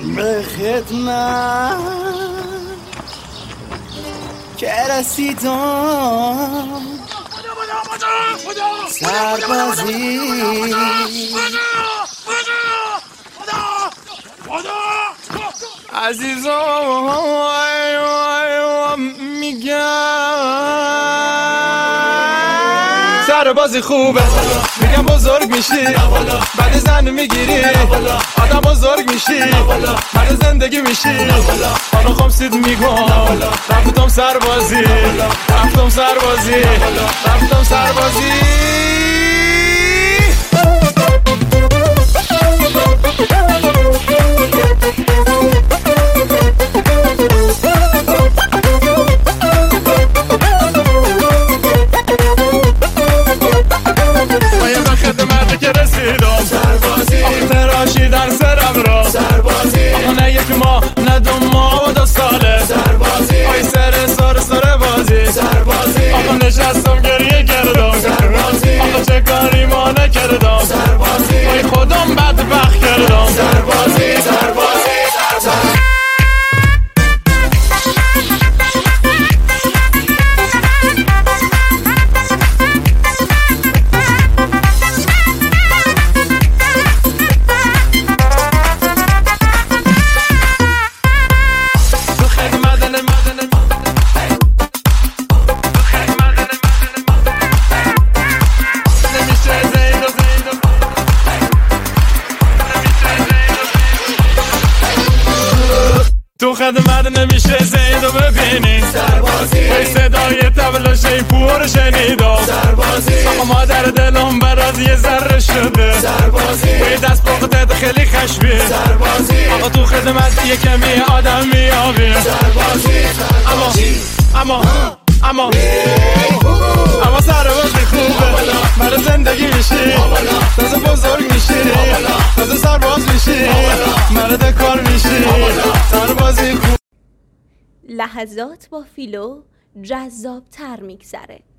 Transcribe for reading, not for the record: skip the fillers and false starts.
به خدمت که رسیدم سربازی عزیزم میگم سربازی خوبه، میگم بزرگ میشی بعد زن میگیری آدم بزرگ میشی بعد زندگی میشی. حالا خمسید میگم رفتم سربازی رفتم سربازی رفتم سربازی. در سرم را سربازی نه یک ماه نه دو ماه و 2 ساله سربازی آی سر بازی سربازی آقا نشستم گریه کردم سربازی آقا چه کاری ما نکردم سربازی آی خودم بدبخت کردم سربازی سربازی سربازی. تو خدمت نمیشه زیدو ببینین سربازی ای صدای طبل شیپور شنیدم سربازی آقا مادر دلم برات یه ذره شده سربازی ای دست پاختت خیلی خشبی سربازی آقا تو خدمت یه کمی آدم میابی سربازی اما سربازی خوبه برای زندگی میشی تازه بزرگ میشی تازه سرباز میشی مرد کار میشی سربازی خوب. لحظات با فیلو جذاب تر میگذره.